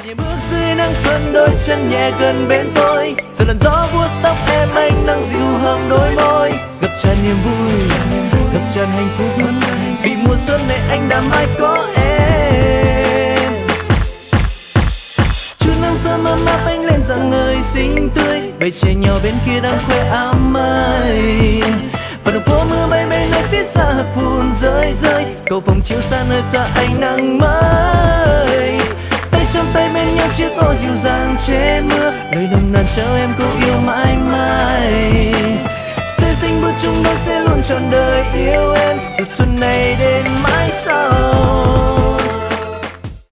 nhẹ bước dưới nắng xuân, đôi chân nhẹ gần bên tôi, giờ làn gió vuốt tóc em, anh nắng dịu hờm đôi môi, ngập tràn niềm vui, ngập tràn hạnh phúc, vì mùa xuân này anh đã mãi có em. Chút nắng sớm ấm áp anh lên rằng người xinh tươi, bầy trẻ nhỏ bên kia đang khoe áo mới, và đường phố mưa bay bay nơi phía xa hạt phùn rơi rơi, cầu vồng chiếu xa nơi xa ánh nắng mới, tay trong tay bên nhau chiếc ô dịu dàng che mưa, lời nồng nàn trao em câu yêu mãi mãi, sẽ xinh bước chung đôi sẽ luôn trọn đời yêu em, từ xuân này đến